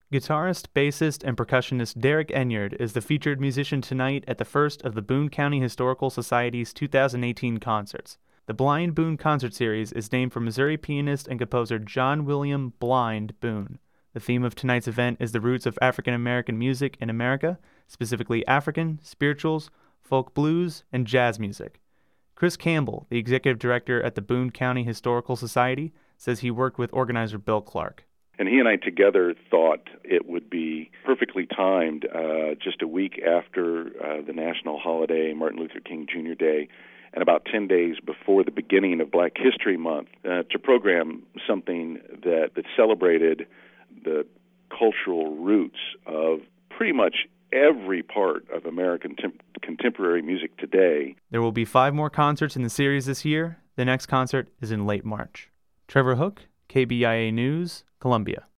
Guitarist, bassist, and percussionist Derek Enyard is the featured musician tonight at the first of the Boone County Historical Society's 2018 concerts. The Blind Boone Concert Series is named for Missouri pianist and composer John William "Blind" Boone. The theme of tonight's event is the roots of African American music in America, specifically African, spirituals, folk blues, and jazz music. Chris Campbell, the executive director at the Boone County Historical Society, says he worked with organizer Bill Clark. And he and I together thought it would be perfectly timed just a week after the national holiday, Martin Luther King Jr. Day, and about 10 days before the beginning of Black History Month, to program something that celebrated the cultural roots of pretty much every part of American contemporary music today. There will be 5 more concerts in the series this year. The next concert is in late March. Trevor Hook, KBIA News, Columbia.